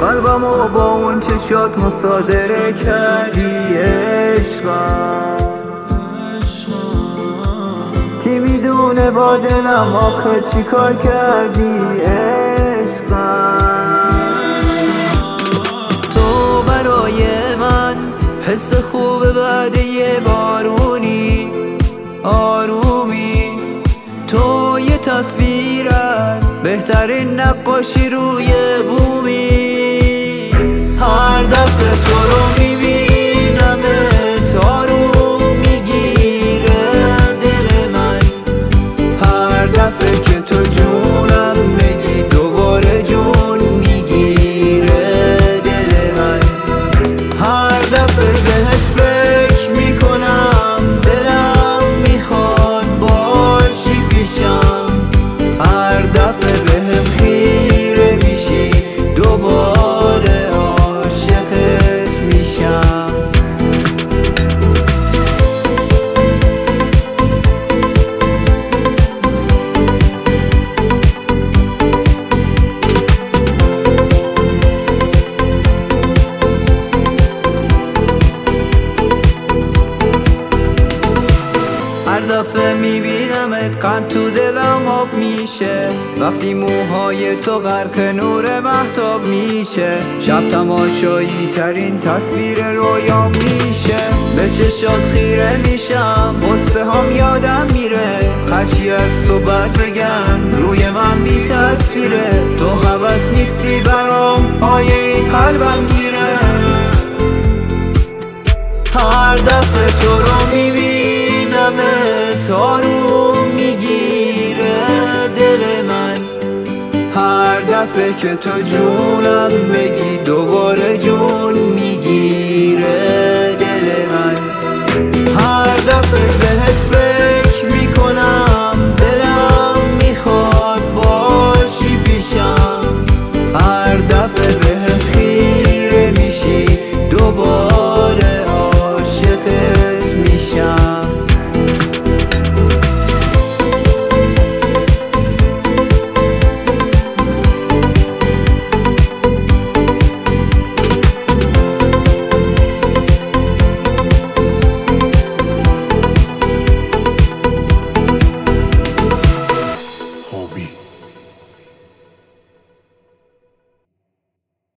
قلبمو با اون چشات مصادره کردی عشقم. کی میدونه با دلم آخه چی کار کردی عشقم. تو برای من حس خوب بعد یه بارونی، آرومی. تو یه تصویر از بهترین نقاشی روی بومی. هر دفعه تو رو میبینمت آروم میگیره دل من. هر دفعه که تو جونم بگی دوباره جون میگیره دل من. هر دفعه بهت فکر میکنم دلم میخواد باشی پیشم. هر دفعه بهم خیره میشی دوباره عاشقت میشم. هر دفعه میبینمت قند تو دلم آب میشه. وقتی موهای تو غرق نور مهتاب میشه. شب تماشایی ترین تصویر رویام میشه. به چشات خیره میشم غصه هم یادم میره. هرچی از تو بد بگن روی من میتاثیره. تو حوض نیستی برام پای این قلبم گیره. هر دفعه تو رو میبینمت آروم میگیره دل من. هر دفعه که تو جونم بگی